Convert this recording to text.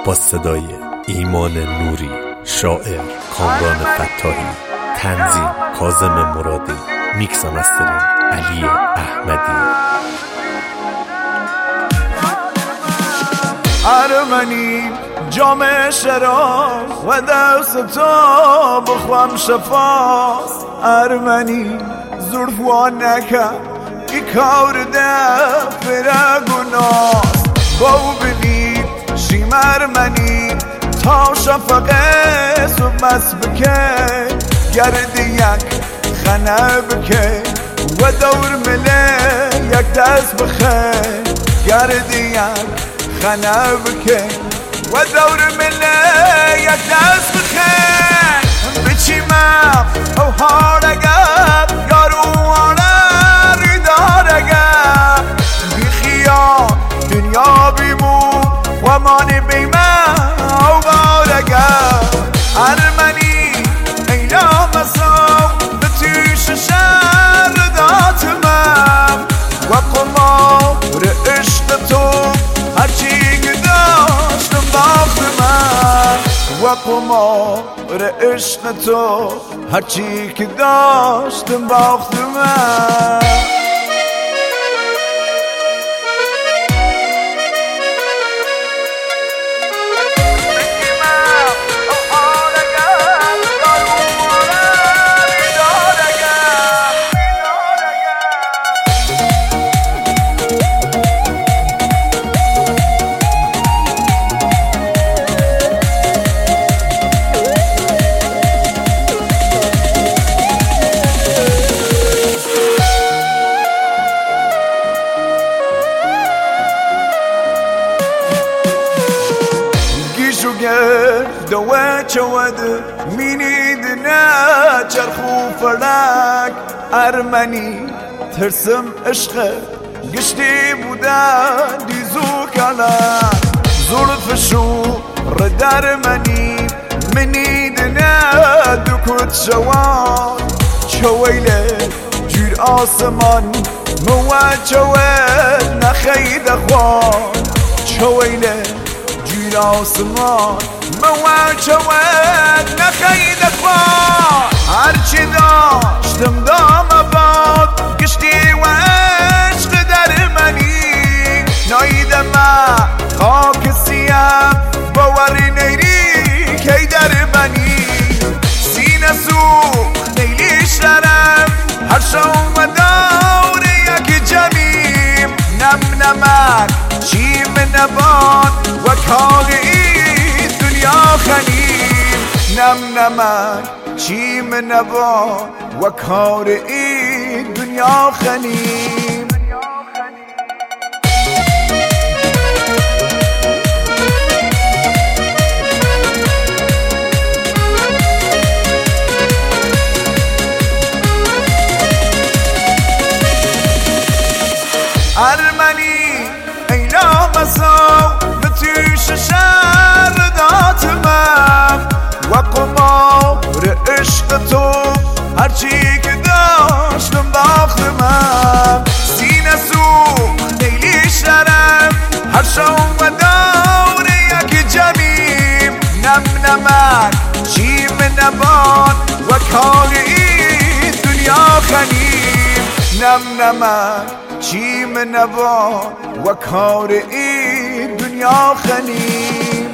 با صدای ایمان نوری، شاعر کامران فتاحی، تنظیم کاظم مرادی، میکس و مسترینگ علی احمدی. ارمنی جام شراب و دست تو بخوام شفاس. ارمنی زرفوان نکن ای کار دفر گناس. باو ببین شیم ارمنی تا شفقه سو بس بکن. گرد یک خنه بکن و دور مله یک دست بخن. گرد یک خنه بکن و دور مله یک دست بخن. بچیمم او هارگم یارو آنه دارگم. بی خیال دنیا بیمون و مانی بیمه او بارگم. ارمنی اینا مسام به توش شهر داتمم و قمار عشق تو هرچی که داشتم باختمم. و قمار عشق تو هرچی که داشتم باختمم. دوه چود مینید نه چرخو فلک. ارمنی ترسم عشق گشتی بودن دیزو کلک. زلفشو ردر منید نه دکت شوان. چویله جور آسمان موجود نخید خوان. چویله جور آسمان موجود نخید خوان. هرچی داشتم دام باد گشتی و عشق در منی. نایدم خاک سیم باوری نیری کی در منی. سینه سوخ نیلی شرم هر شو و دور یک جمیم. نم نمک چیم نبات و کاغی دنیا خنیم. نم نمک چیم نبات و کار این دنیا خنیم. ارمنی اینا مساو به توش شهر داتمم و قمار عشق تو هرچی که داشتم باختمم. سینه سوخ نیلی شرم هر شو و دور یک جمیم. نم نمک چیم نبات و کار این دنیا خنیم. نم نمک چیم نبات و کار این دنیا خنیم.